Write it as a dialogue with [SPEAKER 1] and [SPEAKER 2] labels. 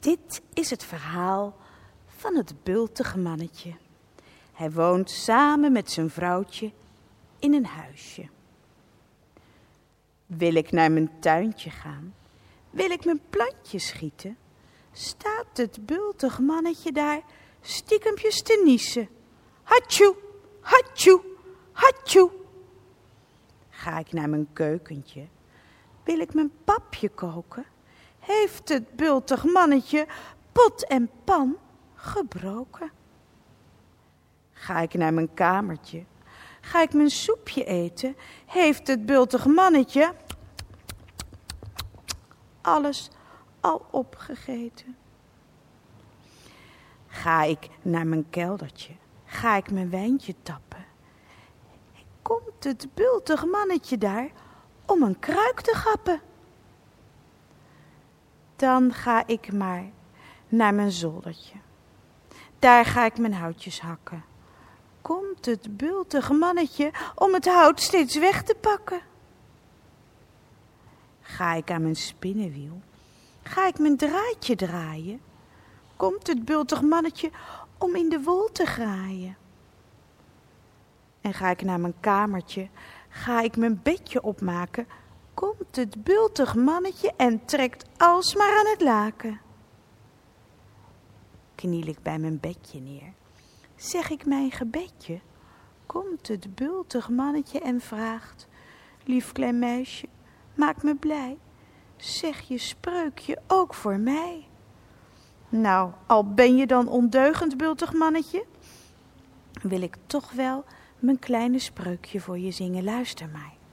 [SPEAKER 1] Dit is het verhaal van het bultige mannetje. Hij woont samen met zijn vrouwtje in een huisje. Wil ik naar mijn tuintje gaan? Wil ik mijn plantjes schieten? Staat het bultig mannetje daar stiekempjes te niezen. Hatsjoe, hatsjoe, hatsjoe. Ga ik naar mijn keukentje? Wil ik mijn papje koken? Heeft het bultig mannetje pot en pan gebroken? Ga ik naar mijn kamertje? Ga ik mijn soepje eten? Heeft het bultig mannetje alles al opgegeten? Ga ik naar mijn keldertje? Ga ik mijn wijntje tappen? Komt het bultig mannetje daar om een kruik te gappen? Dan ga ik maar naar mijn zoldertje. Daar ga ik mijn houtjes hakken. Komt het bultige mannetje om het hout steeds weg te pakken? Ga ik aan mijn spinnenwiel? Ga ik mijn draadje draaien? Komt het bultig mannetje om in de wol te graaien? En ga ik naar mijn kamertje? Ga ik mijn bedje opmaken? Komt het bultig mannetje en trekt alsmaar aan het laken? Kniel ik bij mijn bedje neer? Zeg ik mijn gebedje? Komt het bultig mannetje en vraagt: lief klein meisje, maak me blij. Zeg je spreukje ook voor mij. Nou, al ben je dan ondeugend, bultig mannetje, wil ik toch wel mijn kleine spreukje voor je zingen. Luister maar.